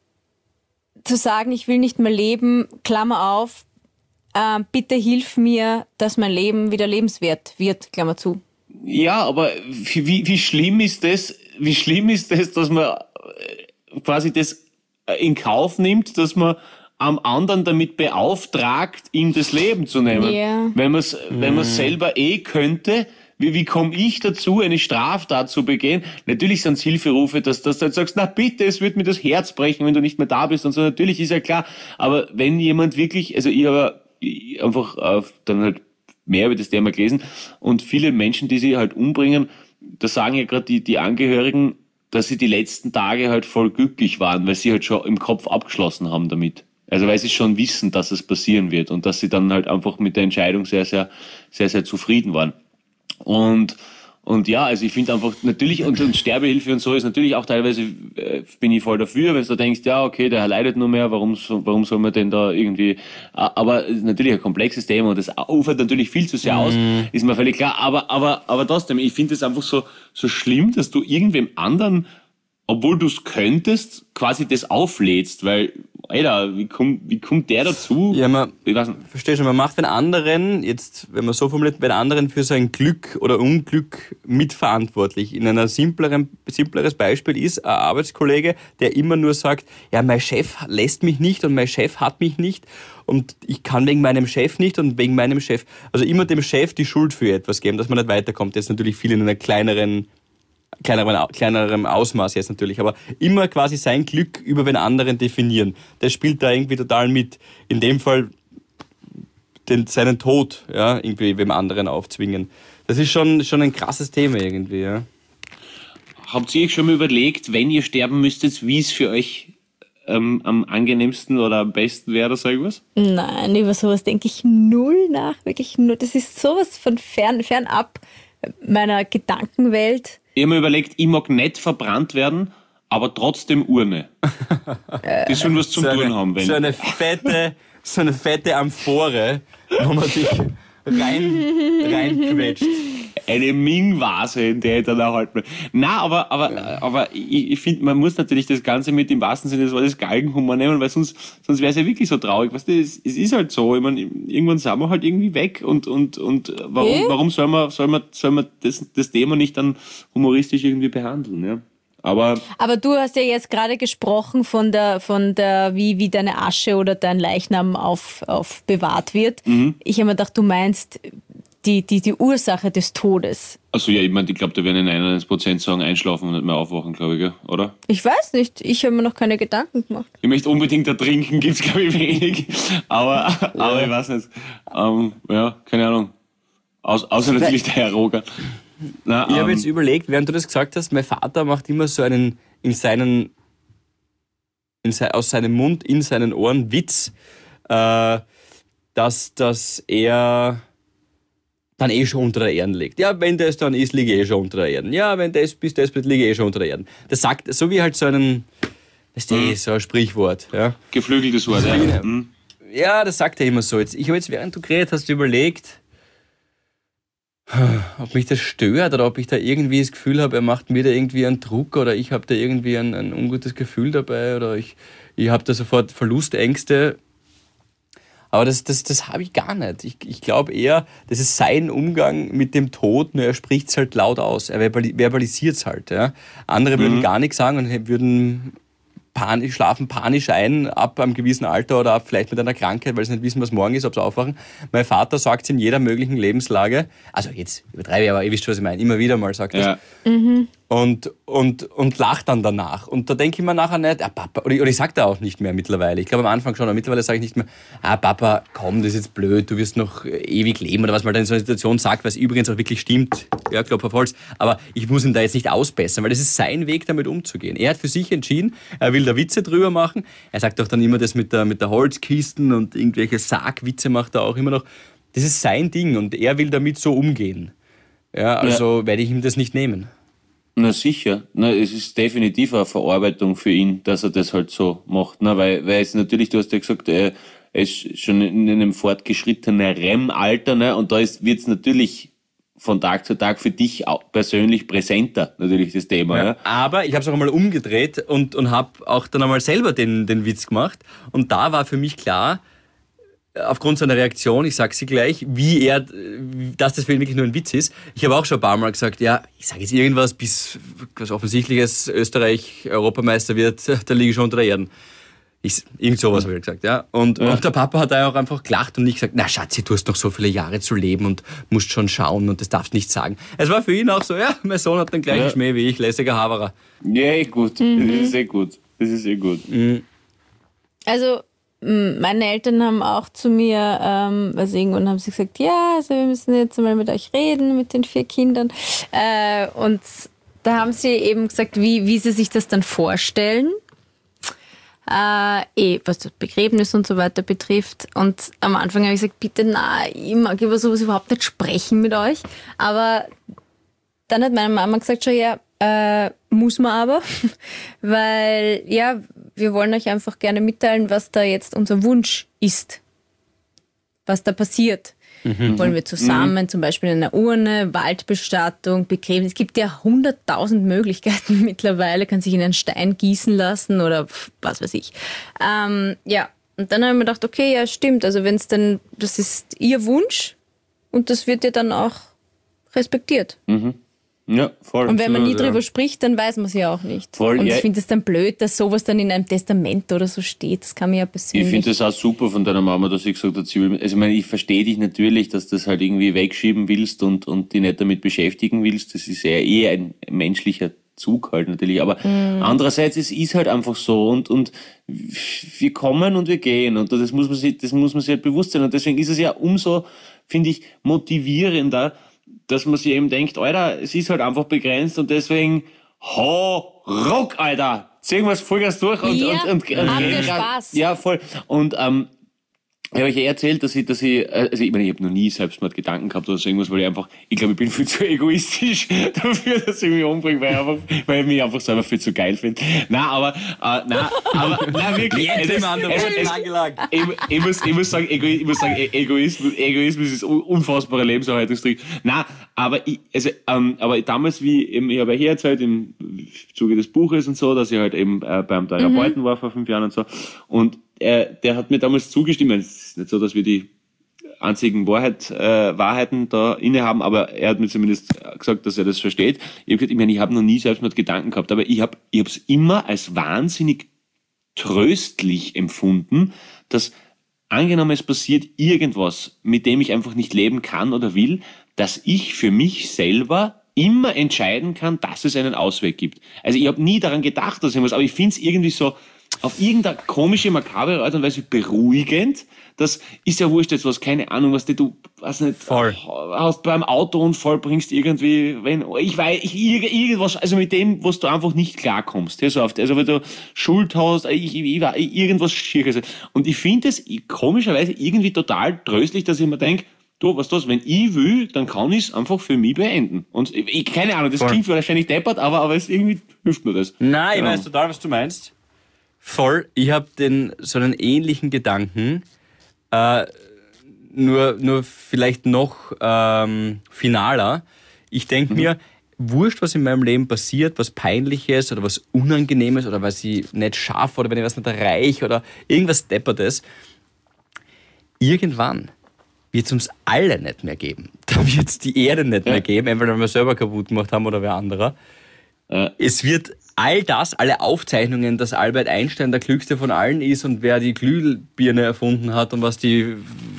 zu sagen, ich will nicht mehr leben, Klammer auf, äh, bitte hilf mir, dass mein Leben wieder lebenswert wird, Klammer zu. Ja, aber wie, wie schlimm ist das, wie schlimm ist das, dass man quasi das in Kauf nimmt, dass man am anderen damit beauftragt, ihm das Leben zu nehmen. Yeah. Wenn man es wenn man selber eh könnte, wie, wie komme ich dazu, eine Straftat zu begehen? Natürlich sind es Hilferufe, dass, dass du halt sagst, na bitte, es wird mir das Herz brechen, wenn du nicht mehr da bist und so. Natürlich ist ja klar, aber wenn jemand wirklich, also ich habe einfach äh, dann halt mehr über das Thema gelesen und viele Menschen, die sich halt umbringen, da sagen ja gerade die, die Angehörigen, dass sie die letzten Tage halt voll glücklich waren, weil sie halt schon im Kopf abgeschlossen haben damit. Also weil sie schon wissen, dass es passieren wird und dass sie dann halt einfach mit der Entscheidung sehr, sehr, sehr, sehr zufrieden waren. Und Und ja, also ich finde einfach natürlich, und, und Sterbehilfe und so ist natürlich auch teilweise, äh, bin ich voll dafür, wenn du denkst, ja, okay, der leidet nur mehr, warum, so, warum soll man denn da irgendwie, aber ist natürlich ein komplexes Thema und das ufert natürlich viel zu sehr aus, mm. ist mir völlig klar, aber, aber, aber trotzdem, ich finde es einfach so, so schlimm, dass du irgendwem anderen, obwohl du es könntest, quasi das auflädst, weil, Alter, wie kommt, wie kommt der dazu? Ja, man, ich weiß nicht. Verstehst du, man macht den anderen, jetzt, wenn man so formuliert, den anderen für sein Glück oder Unglück mitverantwortlich. In einem simpleren, simpleres Beispiel ist ein Arbeitskollege, der immer nur sagt, ja, mein Chef lässt mich nicht und mein Chef hat mich nicht und ich kann wegen meinem Chef nicht und wegen meinem Chef, also immer dem Chef die Schuld für etwas geben, dass man nicht weiterkommt. Das ist natürlich viel in einer kleineren Kleinerem, kleinerem Ausmaß jetzt natürlich, aber immer quasi sein Glück über den anderen definieren. Das spielt da irgendwie total mit. In dem Fall den, seinen Tod, ja, irgendwie dem anderen aufzwingen. Das ist schon, schon ein krasses Thema irgendwie, ja. Habt ihr euch schon mal überlegt, wenn ihr sterben müsstet, wie es für euch ähm, am angenehmsten oder am besten wäre, oder so irgendwas? Nein, über sowas denke ich null nach, wirklich null. Das ist sowas von fern, fernab meiner Gedankenwelt. Ich habe mir überlegt, ich mag nicht verbrannt werden, aber trotzdem Urne. Das schon was zum so Tun eine, haben. Wenn so eine fette, so eine fette Amphore, wo man sich rein, reinquetscht. Eine Ming-Vase, in der ich dann erhalten. Nein, aber, aber, ja. aber ich, ich finde, man muss natürlich das Ganze mit dem wahrsten Sinne des Wortes Galgenhumor nehmen, weil sonst, sonst wäre es ja wirklich so traurig. Weißt du, es, es ist halt so. Ich meine, irgendwann sind wir halt irgendwie weg und, und, und warum, äh? warum soll man, soll man, soll man das, das Thema nicht dann humoristisch irgendwie behandeln, ja? Aber, Aber du hast ja jetzt gerade gesprochen von der, von der, wie, wie deine Asche oder dein Leichnam auf, aufbewahrt wird. Mhm. Ich habe mir gedacht, du meinst die, die, die Ursache des Todes. Also ja, ich meine, ich glaube, da werden in einundneunzig Prozent sagen, einschlafen und nicht mehr aufwachen, glaube ich, oder? Ich weiß nicht, ich habe mir noch keine Gedanken gemacht. Ich möchte unbedingt ertrinken, gibt's glaube ich wenig, aber, ja. aber ich weiß nicht. Ähm, ja, keine Ahnung. Aus, außer natürlich der Herr Roger. Na, ich ähm, habe jetzt überlegt, während du das gesagt hast, mein Vater macht immer so einen in seinen, in se, aus seinem Mund, in seinen Ohren Witz, äh, dass, dass er dann eh schon unter der Erden liegt. Ja, wenn das dann ist, liege ich eh schon unter der Erden. Ja, wenn das bis das wird, liege ich eh schon unter der Erden. Das sagt, so wie halt so einen, Das ist eh so ein Sprichwort. Ja. Geflügeltes Wort, ja. Mhm. Ja, das sagt er immer so. Jetzt, ich habe jetzt, während du geredet hast, überlegt, ob mich das stört oder ob ich da irgendwie das Gefühl habe, er macht mir da irgendwie einen Druck oder ich habe da irgendwie ein, ein ungutes Gefühl dabei oder ich, ich habe da sofort Verlustängste. Aber das, das, das habe ich gar nicht. Ich, ich glaube eher, das ist sein Umgang mit dem Tod, nur er spricht es halt laut aus. Er verbalisiert es halt. Ja. Andere mhm. würden gar nichts sagen und würden panisch, schlafen panisch ein, ab einem gewissen Alter oder ab vielleicht mit einer Krankheit, weil sie nicht wissen, was morgen ist, ob sie aufwachen. Mein Vater sagt es in jeder möglichen Lebenslage. Also jetzt übertreibe ich, aber ihr wisst, was ich meine. Immer wieder mal sagt ja. das. Mhm. Und, und, und lacht dann danach. Und da denke ich mir nachher nicht, ah, Papa, oder, oder ich sage da auch nicht mehr mittlerweile. Ich glaube am Anfang schon, aber mittlerweile sage ich nicht mehr, ah Papa, komm, das ist jetzt blöd, du wirst noch ewig leben oder was man da in so einer Situation sagt, was übrigens auch wirklich stimmt. Ja, Klopf auf Holz. Aber ich muss ihn da jetzt nicht ausbessern, weil das ist sein Weg, damit umzugehen. Er hat für sich entschieden, er will da Witze drüber machen. Er sagt doch dann immer das mit der, mit der Holzkisten und irgendwelche Sargwitze macht er auch immer noch. Das ist sein Ding und er will damit so umgehen. Ja, also ja. werde ich ihm das nicht nehmen. Na sicher, na, es ist definitiv eine Verarbeitung für ihn, dass er das halt so macht, na, weil, weil es natürlich, du hast ja gesagt, er, er ist schon in einem fortgeschrittenen R E M-Alter, ne, und da ist, wird's natürlich von Tag zu Tag für dich auch persönlich präsenter, natürlich das Thema. Ja, ja. Aber ich habe es auch einmal umgedreht und, und habe auch dann einmal selber den, den Witz gemacht und da war für mich klar, aufgrund seiner Reaktion, ich sage sie gleich, wie er, dass das für ihn wirklich nur ein Witz ist. Ich habe auch schon ein paar Mal gesagt, ja, ich sage jetzt irgendwas, bis was Offensichtliches Österreich Europameister wird, da liege ich schon unter der Erde. Ich, irgend sowas habe ich gesagt, ja. Und, ja. und der Papa hat auch einfach gelacht und nicht gesagt, na Schatzi, du hast noch so viele Jahre zu leben und musst schon schauen und das darfst nicht sagen. Es war für ihn auch so, ja, mein Sohn hat den gleichen ja. Schmäh wie ich, lässiger Haverer. Ja, eh gut. Mhm. Das ist eh gut. Das ist eh gut. Mhm. Also, meine Eltern haben auch zu mir, ähm, also irgendwann haben sie gesagt, ja, also wir müssen jetzt mal mit euch reden, mit den vier Kindern. Äh, und da haben sie eben gesagt, wie, wie sie sich das dann vorstellen, äh, eh, was das Begräbnis und so weiter betrifft. Und am Anfang habe ich gesagt, bitte, na, ich mag über sowas überhaupt nicht sprechen mit euch. Aber dann hat meine Mama gesagt, schon, ja, Äh, muss man aber, weil ja, wir wollen euch einfach gerne mitteilen, was da jetzt unser Wunsch ist, was da passiert. Mhm. Wollen wir zusammen, mhm. zum Beispiel in einer Urne, Waldbestattung, Begräbnis. Es gibt ja hunderttausend Möglichkeiten mittlerweile, kann sich in einen Stein gießen lassen oder was weiß ich. Ähm, ja, und dann haben wir gedacht, okay, ja stimmt, also wenn es dann, das ist ihr Wunsch und das wird ja dann auch respektiert. Mhm. Ja, voll. Und wenn man nie drüber ja. spricht, dann weiß man es ja auch nicht. Voll, und ich ja. finde es dann blöd, dass sowas dann in einem Testament oder so steht. Das kann man ja persönlich... Ich finde das auch super von deiner Mama, dass sie gesagt hat, sie will... Also ich meine, ich verstehe dich natürlich, dass du das halt irgendwie wegschieben willst und, und dich nicht damit beschäftigen willst. Das ist ja eh ein menschlicher Zug halt natürlich. Aber mm. andererseits, es ist halt einfach so und, und wir kommen und wir gehen und das muss man sich, das muss man sich halt bewusst sein. Und deswegen ist es ja umso, finde ich, motivierender, dass man sich eben denkt, Alter, es ist halt einfach begrenzt und deswegen, ho, Rock, Alter, ziehen wir es Vollgas durch und, ja, und, und, und, und reden. Spaß. Ja, voll. Und, ähm, ich habe euch ja erzählt, dass ich, dass ich, also ich meine, ich habe noch nie Selbstmordgedanken gehabt oder so irgendwas, weil ich einfach, ich glaube, ich bin viel zu egoistisch dafür, dass ich mich umbringe, weil ich, einfach, weil ich mich einfach selber viel zu geil finde. Nein, aber, äh, nein, aber, nein, wirklich. Jetzt es, im anderen es, es, ich, ich, muss, ich muss sagen, Ego, ich muss sagen, Egoismus, Egoismus ist ein unfassbarer Lebenserhaltungstrick. Nein, aber ich, also, ähm, aber damals, wie eben, ich habe ja hier erzählt, im Zuge des Buches und so, dass ich halt eben äh, beim Therapeuten mhm. war vor fünf Jahren und so, und Er, der hat mir damals zugestimmt. Es ist nicht so, dass wir die einzigen Wahrheit, äh, Wahrheiten da innehaben, aber er hat mir zumindest gesagt, dass er das versteht. Ich habe gesagt, ich meine, ich habe noch nie Selbstmordgedanken gehabt, aber ich habe ich es immer als wahnsinnig tröstlich empfunden, dass angenommen es passiert irgendwas, mit dem ich einfach nicht leben kann oder will, dass ich für mich selber immer entscheiden kann, dass es einen Ausweg gibt. Also ich habe nie daran gedacht, dass ich was, aber ich finde es irgendwie so auf irgendeine komische, makabere Art und Weise beruhigend. Das ist ja wurscht jetzt was, keine Ahnung, was du, weiß nicht, Voll. hast beim Autounfall bringst irgendwie, wenn, ich weiß, ich, irgendwas, also mit dem, was du einfach nicht klarkommst, ja, so oft, also wenn du Schuld hast, ich, ich, ich, irgendwas Schieres. Und ich finde es komischerweise irgendwie total tröstlich, dass ich mir denke, du, was das, wenn ich will, dann kann ich es einfach für mich beenden. Und ich, keine Ahnung, das Voll. Klingt wahrscheinlich deppert, aber, aber es irgendwie hilft mir das. Nein, ich ja. weiß total, was du meinst. Voll, ich habe den so einen ähnlichen Gedanken, äh, nur, nur vielleicht noch ähm, finaler. Ich denke mhm. mir, wurscht, was in meinem Leben passiert, was Peinliches oder was Unangenehmes oder was ich nicht schaffe oder wenn ich was nicht erreiche oder irgendwas Deppertes, irgendwann wird es uns alle nicht mehr geben. Da wird es die Erde nicht ja. mehr geben, entweder wenn wir selber kaputt gemacht haben oder wer anderer. Ja. Es wird all das, alle Aufzeichnungen, dass Albert Einstein der Klügste von allen ist und wer die Glühbirne erfunden hat und was die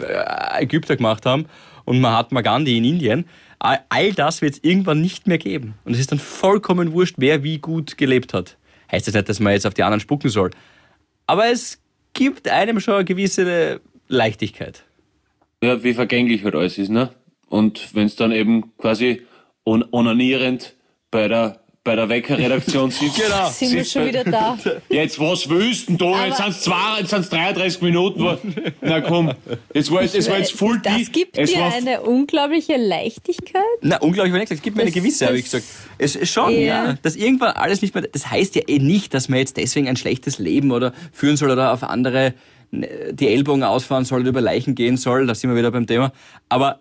Ägypter gemacht haben und Mahatma Gandhi in Indien, all das wird es irgendwann nicht mehr geben. Und es ist dann vollkommen wurscht, wer wie gut gelebt hat. Heißt das nicht, dass man jetzt auf die anderen spucken soll. Aber es gibt einem schon eine gewisse Leichtigkeit. Ja, wie vergänglich halt alles ist, ne? Und wenn es dann eben quasi on- onanierend bei der bei der Wecker-Redaktion sitzt. Genau. Sind wir schon wieder da. Jetzt, was willst du denn da? Jetzt sind es zwei, jetzt sind's dreiunddreißig Minuten. Na komm, jetzt war es, es war jetzt voll Das gibt es dir eine unglaubliche Leichtigkeit? Na, unglaublich, habe ich nicht gesagt. Es gibt mir eine gewisse, habe ich gesagt. Es ist schon, ja. ja. Dass irgendwann alles nicht mehr, das heißt ja eh nicht, dass man jetzt deswegen ein schlechtes Leben oder führen soll oder auf andere die Ellbogen ausfahren soll oder über Leichen gehen soll. Da sind wir wieder beim Thema. Aber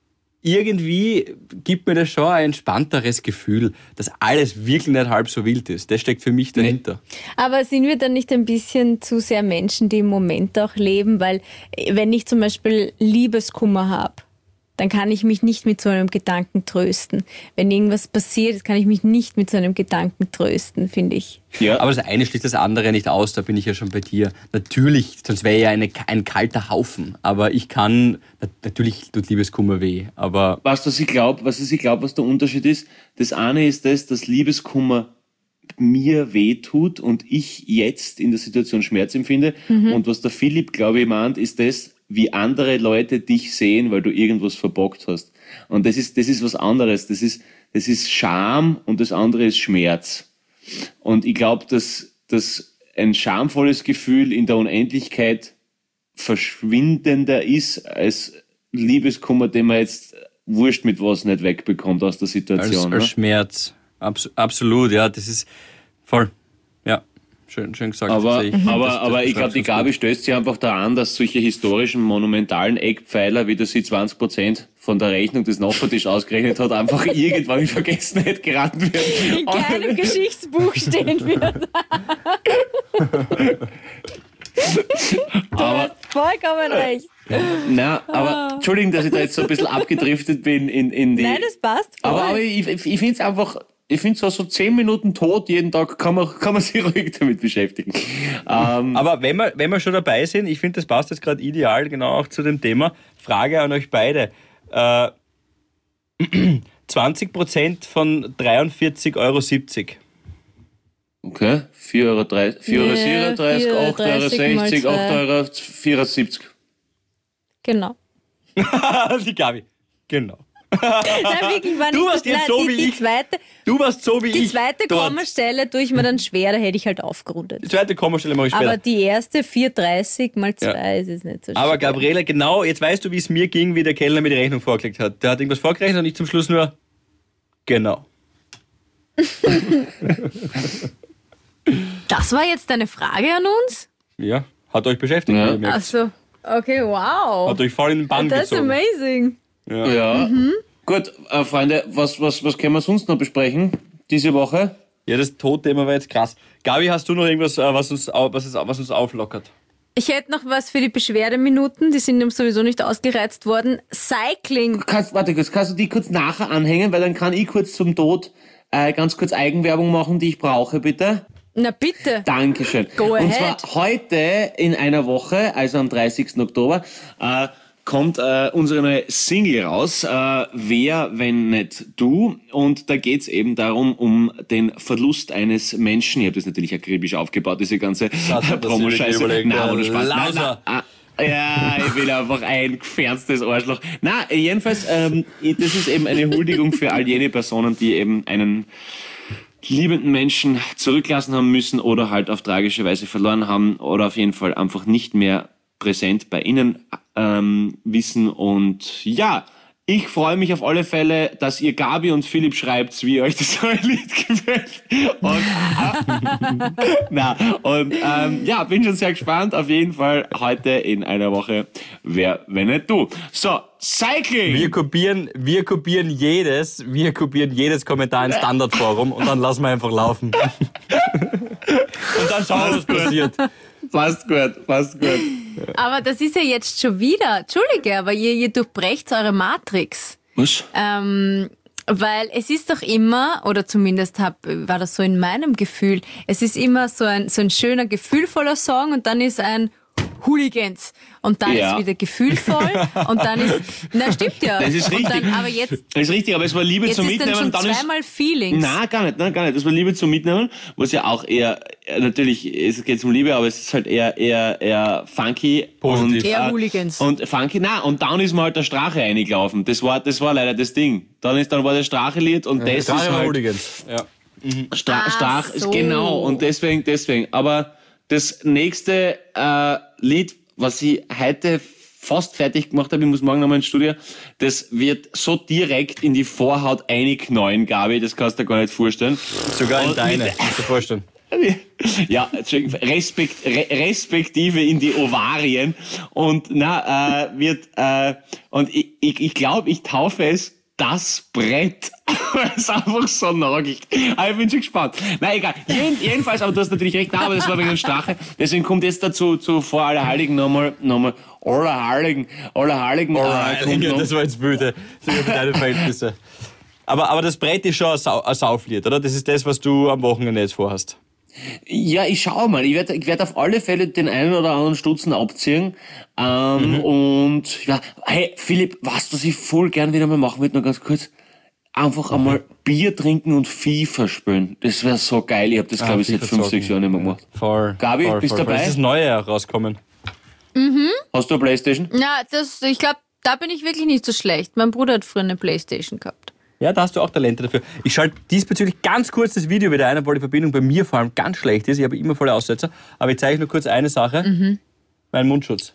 irgendwie gibt mir das schon ein entspannteres Gefühl, dass alles wirklich nicht halb so wild ist. Das steckt für mich dahinter. Aber sind wir dann nicht ein bisschen zu sehr Menschen, die im Moment auch leben? Weil wenn ich zum Beispiel Liebeskummer habe, dann kann ich mich nicht mit so einem Gedanken trösten. Wenn irgendwas passiert, kann ich mich nicht mit so einem Gedanken trösten, finde ich. Ja. Aber das eine schließt das andere nicht aus, da bin ich ja schon bei dir. Natürlich, sonst wäre ja eine, ein kalter Haufen. Aber ich kann, natürlich tut Liebeskummer weh, aber... Was, was ich glaube, was ich glaube, was der Unterschied ist, das eine ist das, dass Liebeskummer mir wehtut und ich jetzt in der Situation Schmerz empfinde. Mhm. Und was der Philipp, glaube ich, meint, ist das, wie andere Leute dich sehen, weil du irgendwas verbockt hast. Und das ist, das ist was anderes. Das ist, das ist Scham und das andere ist Schmerz. Und ich glaube, dass, dass ein schamvolles Gefühl in der Unendlichkeit verschwindender ist als Liebeskummer, den man jetzt wurscht mit was nicht wegbekommt aus der Situation. Als, als Schmerz. Abs- absolut, ja, das ist voll. Ja. Schön, schön gesagt. Aber, ich, aber, das, das aber ich glaube, die Gabi stößt sich einfach daran, dass solche historischen, monumentalen Eckpfeiler, wie das sie zwanzig Prozent von der Rechnung des Nachbartisch ausgerechnet hat, einfach irgendwann in Vergessenheit geraten werden. In keinem Geschichtsbuch stehen wird. Du aber, hast vollkommen recht. Na, aber Entschuldigung, dass ich da jetzt so ein bisschen abgedriftet bin in, in die... Nein, das passt voll. Aber, aber ich, ich finde es einfach... Ich finde so, so zehn Minuten tot jeden Tag kann man, kann man sich ruhig damit beschäftigen. Ähm, Aber wenn wir, wenn wir schon dabei sind, ich finde, das passt jetzt gerade ideal genau auch zu dem Thema. Frage an euch beide. Äh, zwanzig Prozent von dreiundvierzig Euro siebzig. Okay, vier Euro dreißig, vier Euro siebenunddreißig, acht Euro sechzig, acht Euro vierundsiebzig. Genau. Die Gabi. Genau. Nein, wirklich, war nicht du warst jetzt nein, so die, wie die ich. Zweite, du warst so wie die ich. Die zweite dort. Kommastelle tue ich mir dann schwer, da hätte ich halt aufgerundet. Die zweite Kommastelle mache ich später. Aber die erste vier Komma dreißig mal zwei ja. ist es nicht so schwer. Aber Gabriele, genau, jetzt weißt du, wie es mir ging, wie der Kellner mir die Rechnung vorgelegt hat. Der hat irgendwas vorgerechnet und ich zum Schluss nur genau. Das war jetzt eine Frage an uns? Ja, hat euch beschäftigt. Ja. Ach so, okay, wow. Hat euch voll in den Bann That's gezogen. That's amazing. Ja. ja. Mhm. Gut, äh, Freunde, was, was, was können wir sonst noch besprechen diese Woche? Ja, das Todthema war jetzt krass. Gabi, hast du noch irgendwas, was uns, was, was uns auflockert? Ich hätte noch was für die Beschwerdeminuten, die sind sowieso nicht ausgereizt worden. Cycling. Kannst, warte kurz, kannst du die kurz nachher anhängen, weil dann kann ich kurz zum Tod äh, ganz kurz Eigenwerbung machen, die ich brauche, bitte. Na bitte. Dankeschön. Go ahead. Und zwar heute in einer Woche, also am dreißigsten Oktober, äh, kommt äh, unsere neue Single raus, äh, Wer, wenn nicht du. Und da geht's eben darum, um den Verlust eines Menschen. Ich habe das natürlich akribisch aufgebaut, diese ganze Promo-Scheiße. Nein, aber Spaß. Nein, nein, ah, ja, ich bin einfach ein fernstes Arschloch. Na, jedenfalls, ähm, das ist eben eine Huldigung für all jene Personen, die eben einen liebenden Menschen zurücklassen haben müssen oder halt auf tragische Weise verloren haben oder auf jeden Fall einfach nicht mehr präsent bei ihnen ähm, wissen. Und ja, ich freue mich auf alle Fälle, dass ihr Gabi und Philipp schreibt, wie euch das neue Lied gefällt. Und, äh, na, und ähm, ja, bin schon sehr gespannt. Auf jeden Fall heute in einer Woche. Wer, wenn nicht du. So, Cycling. Wir kopieren, wir kopieren jedes, wir kopieren jedes Kommentar ins Standardforum und dann lassen wir einfach laufen. Und dann schauen wir, was passiert. Passt gut, passt gut. Aber das ist ja jetzt schon wieder, Entschuldige, aber ihr, ihr durchbrecht eure Matrix. Was? Ähm, weil es ist doch immer, oder zumindest hab, war das so in meinem Gefühl, es ist immer so ein, so ein schöner, gefühlvoller Song und dann ist ein Hooligans. Und dann Ja. ist wieder gefühlvoll und dann ist, na stimmt ja. Das ist richtig. Und dann, aber jetzt, Das ist richtig, aber es war Liebe jetzt zum ist dann Mitnehmen. schon Dann ist, zweimal Feelings. Nein, gar nicht, nein, gar nicht. Das war Liebe zum Mitnehmen, was ja auch eher, äh, natürlich, es geht um Liebe, aber es ist halt eher, eher, eher funky. Positiv. Und, Eher äh, Hooligans. Und funky, nein, und dann ist mir halt der Strache reingelaufen. Das war, das war leider das Ding. Dann ist, dann war das Strache-Lied und das Drei ist halt, Hooligans. Ja. Stra Ach Strach, so. genau, und deswegen, deswegen. Aber das nächste, äh, Lied, was ich heute fast fertig gemacht habe, ich muss morgen nochmal ins Studio, das wird so direkt in die Vorhaut einknallen, Gabi, das kannst du dir gar nicht vorstellen. Sogar in Und deine, mit- kannst du dir vorstellen. Ja, Entschuldigung, respekt, re, respektive in die Ovarien. Und na, äh, wird, äh, und ich, ich, ich glaube, ich taufe es das Brett. Weil es einfach so nagelt. Aber ich bin schon gespannt. Nein, egal. Jeden, jedenfalls, aber du hast natürlich recht, nein, aber das war wegen dem Strache. Deswegen kommt jetzt dazu, zu vor Allerheiligen nochmal, nochmal, Allerheiligen, Allerheiligen, äh, kommt noch- Das war jetzt wüde. Das sind deine Verhältnisse. Aber, aber das Brett ist schon ein, Sau ein Sauflied, oder? Das ist das, was du am Wochenende jetzt vorhast. Ja, ich schau mal. Ich werde ich werd auf alle Fälle den einen oder anderen Stutzen abziehen. Ähm, mhm. Und ja, hey, Philipp, weißt du, was ich voll gern wieder mal machen würde, noch ganz kurz? Einfach einmal Bier trinken und FIFA spielen. Das wäre so geil. Ich habe das, glaube ich, seit fünf, sechs Jahren nicht mehr gemacht. Voll. Gabi, voll, bist voll, dabei? voll. Es ist das Neue herauskommen. Hast du eine Playstation? Na, das, ich glaube, da bin ich wirklich nicht so schlecht. Mein Bruder hat früher eine Playstation gehabt. Ja, da hast du auch Talente dafür. Ich schalte diesbezüglich ganz kurz das Video wieder ein, obwohl die Verbindung bei mir vor allem ganz schlecht ist. Ich habe immer volle Aussetzer. Aber ich zeige nur kurz eine Sache. Mhm. Mein Mundschutz.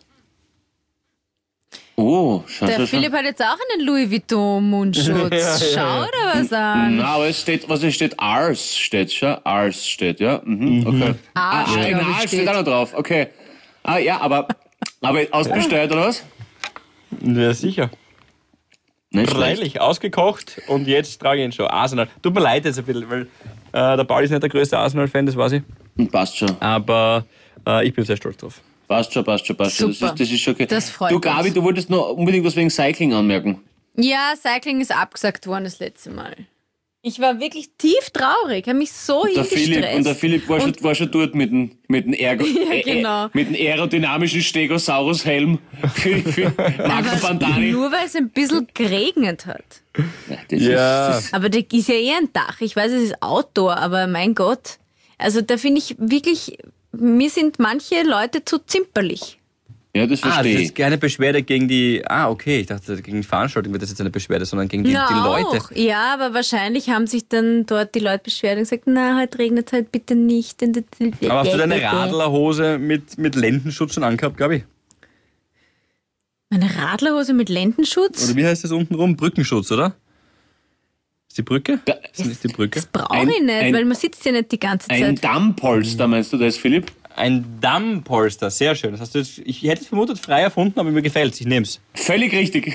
Oh, schau, Der schau, schau. Philipp hat jetzt auch einen Louis Vuitton-Mundschutz. Schau dir was an. Na, aber es steht, was es steht, Ars steht, schau, Ars steht, ja, mhm, okay. Arsch, ah, glaub ich, Ars steht. steht. auch noch drauf, okay. Ah, ja, aber, aber ausbestellt, oder was? Ja, sicher. Nicht schlecht. Freilich, ausgekocht und jetzt trage ich ihn schon. Arsenal. Tut mir leid jetzt ein bisschen, weil äh, der Paul ist nicht der größte Arsenal-Fan, das weiß ich. Passt schon. Aber äh, ich bin sehr stolz drauf. Passt schon, passt schon, passt schon. Das Super. ist, das ist schon okay. Das freut du, Gabi, uns. du wolltest noch unbedingt was wegen Cycling anmerken. Ja, Cycling ist abgesagt worden das letzte Mal. Ich war wirklich tief traurig, habe mich so Der Philipp, hingestresst. und der Philipp war, schon, war schon dort mit dem, mit dem, Ergo, Ja, äh, genau. äh, mit dem aerodynamischen Stegosaurus-Helm für, für Marco Aber Pantani. nur weil es ein bisschen geregnet hat. Das Ja. ist, das Aber da ist ja eh ein Dach. Ich weiß, es ist Outdoor, aber mein Gott. Also da finde ich wirklich, mir sind manche Leute zu zimperlich. ja, das Ah, das verstehe ich. ist keine Beschwerde gegen die... Ah, okay, ich dachte, gegen die Veranstaltung wird das jetzt eine Beschwerde, sondern gegen die, Na, die Leute. auch. Ja, aber wahrscheinlich haben sich dann dort die Leute beschwert und gesagt, na, heute regnet es halt bitte nicht. Aber hast du deine Radlerhose mit, mit Lendenschutz schon angehabt, glaube ich? Meine Radlerhose mit Lendenschutz? Oder wie heißt das unten rum? Brückenschutz, oder? Ist die Brücke? Da- Ist das nicht die Brücke? Das brauche Ein- ich nicht, ein- weil man sitzt ja nicht die ganze Ein Zeit. Dammpolster, meinst du das, Philipp? Ein Dammpolster, sehr schön. Das hast du jetzt, ich hätte es vermutet frei erfunden, aber mir gefällt es. Ich nehme es. Völlig richtig.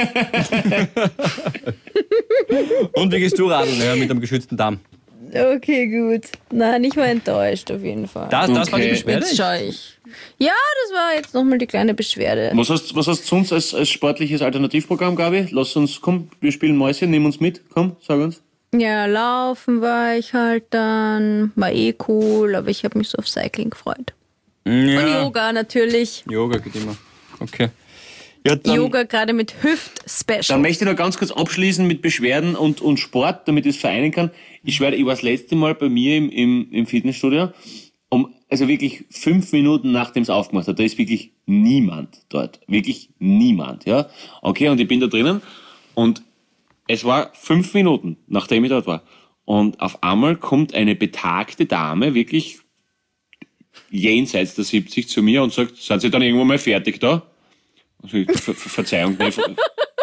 Und wie gehst du radeln ja, mit einem geschützten Damm? Okay, gut. Nein, ich war enttäuscht auf jeden Fall. Das, das war die Okay. Beschwerde? Jetzt schaue ich. Ja, das war jetzt nochmal die kleine Beschwerde. Was hast, was hast du sonst als, als sportliches Alternativprogramm, Gabi? Lass uns, komm, wir spielen Mäuschen, nimm uns mit, komm, sag uns. Ja, laufen war ich halt dann. War eh cool, aber ich habe mich so auf Cycling gefreut. Ja. Und Yoga natürlich. Yoga geht immer. Okay. Ja, dann, Yoga gerade mit Hüft-Special. Dann möchte ich noch ganz kurz abschließen mit Beschwerden und, und Sport, damit ich es vereinen kann. Ich schwöre, ich war das letzte Mal bei mir im, im, im Fitnessstudio, um, also wirklich fünf Minuten nachdem es aufgemacht hat, da ist wirklich niemand dort. Wirklich niemand, ja. Okay, und ich bin da drinnen und es war fünf Minuten, nachdem ich dort war. Und auf einmal kommt eine betagte Dame, wirklich jenseits der siebzig, zu mir und sagt, sind Sie dann irgendwo mal fertig da? Also ich, Ver Ver Verzeihung, nee, Ver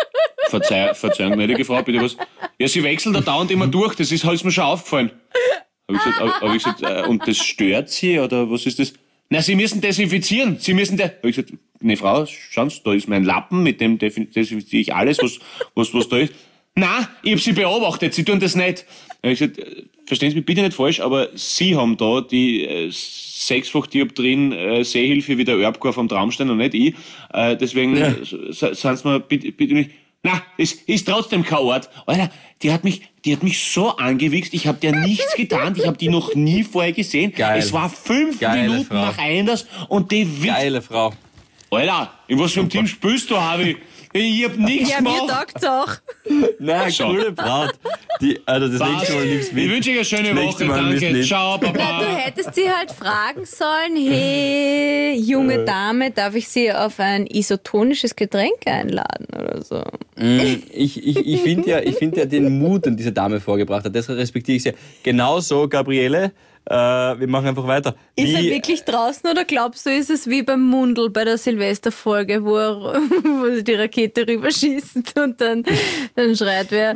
Verzeih, Verzeihung, gnädige Frau, bitte was? Ja, Sie wechseln da dauernd immer durch, das ist, ist mir schon aufgefallen. Hab ich gesagt, hab, hab ich gesagt äh, und das stört Sie, oder was ist das? Na, Sie müssen desinfizieren, Sie müssen, de hab ich gesagt, ne Frau, schauen Sie, da ist mein Lappen, mit dem desinfiziere ich alles, was, was, was da ist. Na, ich hab Sie beobachtet, Sie tun das nicht. Hab ich gesagt, verstehen Sie mich bitte nicht falsch, aber Sie haben da die äh, sechsfach Dioptrien äh, Sehhilfe wie der Erbgar vom Traumstein und nicht ich. Äh, deswegen ja. sind Sie mir bitte, bitte nicht. Na, es ist trotzdem kein Ort. Alter, die hat mich, die hat mich so angewichst, ich habe der nichts getan, ich habe die noch nie vorher gesehen. Geil. Es war fünf Geile Minuten Frau. nach Einders und die wichst. Geile Frau. Alter, in was für einem Team spielst du, Harvey? Ich hab nichts ja, gemacht. Ja, mir sagt's auch. Nein, so. Coole Braut. Die, also das nächste Mal liebst mit. Ich wünsche dir eine schöne Woche, danke. Ciao, Papa. Na, du hättest sie halt fragen sollen, hey, junge Dame, darf ich sie auf ein isotonisches Getränk einladen oder so? Ich, ich, ich finde ja, ich find ja den Mut, den diese Dame vorgebracht hat, das respektiere ich sehr. Genauso, Gabriele, äh, wir machen einfach weiter. Ist wie, er wirklich draußen oder glaubst du, ist es wie beim Mundl bei der Silvesterfolge, wo, er, wo sie die Rakete rüberschießen und dann, dann schreit wer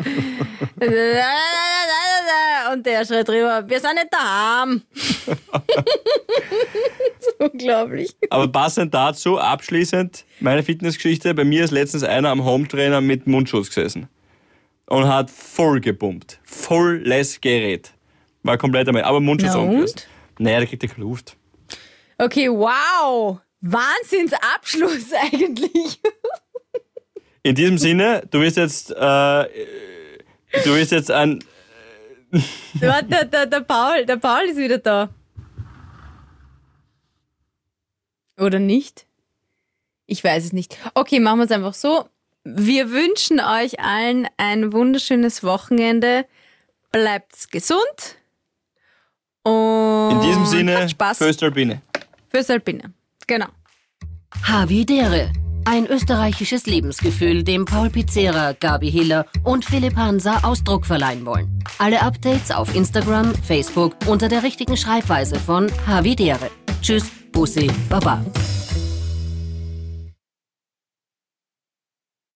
und der schreit rüber, wir sind nicht daheim. Unglaublich. Aber passend dazu, abschließend, meine Fitnessgeschichte, bei mir ist letztens einer am Hometrainer mit Mundschutz gesessen und hat voll gepumpt, volles Gerät. War komplett damit, aber Mundschutz aufgesetzt. Naja, da kriegt er keine Luft. Okay, wow. Wahnsinnsabschluss eigentlich. In diesem Sinne, du wirst jetzt, äh, du wirst jetzt ein... Warte, der, der, der, Paul, der Paul ist wieder da. Oder nicht? Ich weiß es nicht. Okay, machen wir es einfach so. Wir wünschen euch allen ein wunderschönes Wochenende. Bleibt's gesund. Und in diesem Sinne, Spaß. Föstalpine. Föstalpine, genau. Havidere. Ein österreichisches Lebensgefühl, dem Paul Pizzera, Gabi Hiller und Philipp Hansa Ausdruck verleihen wollen. Alle Updates auf Instagram, Facebook unter der richtigen Schreibweise von Havidere. Tschüss, Bussi, Baba.